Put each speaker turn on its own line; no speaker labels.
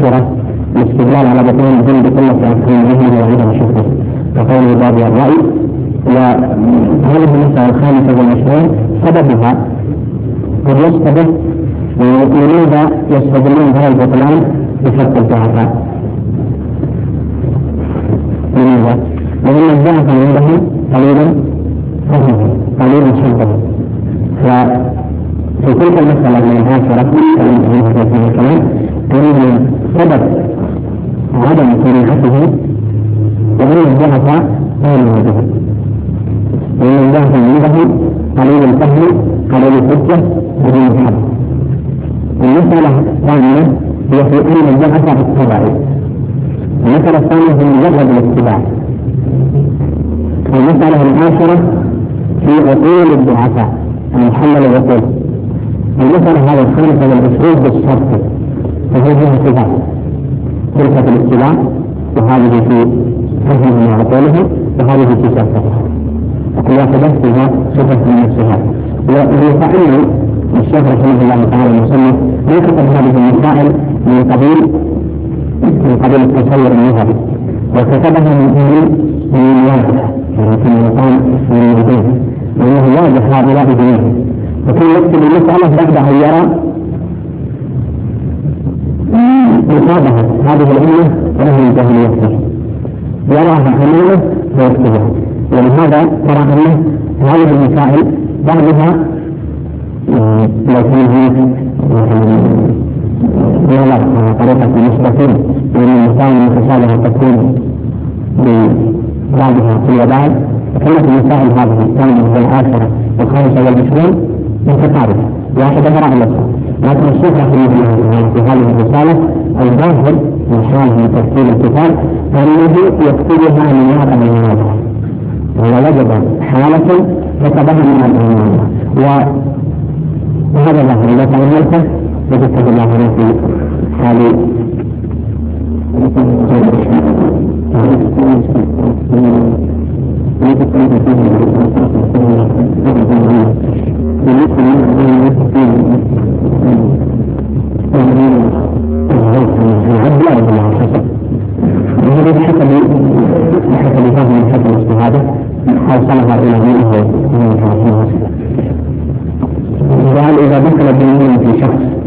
العاشرة الاستدلال على بطلان الدين بقلة أفهام الذهن وعدم شكره كقوله بادئ الرأي. وهذه المسألة الخامسة والعشرين سببها قد يشتبه لماذا يستدلون هذا البطلان بشرط الضعفاء. لماذا؟ لأن الضعف عندهم قليلا فهمه قليلا شبه. ففي تلك المسألة من العاشرة أن سبب عدم صريحته وأن الضعف غير موجود، لأن الضعف عندهم قليل الفهم قليل الحجة بدون الحد. المسألة الثانية هي في أن الضعف الطبعي. المسألة الثانية هي مجرد الاتباع. المسألة العاشرة في عقول الضعفاء المحلل العقول. المسألة هذه الخامسة والعشرين بالشرط فهي فيها صفات، تلك في الاتباع وهذه في فهمهم وعقولهم وهذه في شرطها، وكل واحدة فيها صفة من الصفات. ويفعل الشيخ رحمه الله تعالى المصنف لا تقل هذه المسائل من قبيل التصور النظري، وكتبها من واضح في المقام من المدين، وأنه واضح هؤلاء بدينهم، وكل يكتب المسألة بعد أن يرى مصابها هذه الأمة وله الجاهلية يراها أمامه ويكتبها. ولهذا ترى أن هذه المسائل بعضها لو كان يغلق طريقة المشركين لأن المسائل المتشابهة تكون ببعضها في الوبال، وكانت المسائل هذه الثانية والعاشرة والخامسة والعشرين متقاربة واحدة وراء الأخرى. لكن الشيخ رحمه الله في هذه الرسالة الظاهر من حاله من ترتيب الكتاب أنه يكتبها من واقع المواضع، ولا وجد حالة كتبها من المواضع، وهذا ظاهر إذا تأملته وجدت الله في حال بالنسبة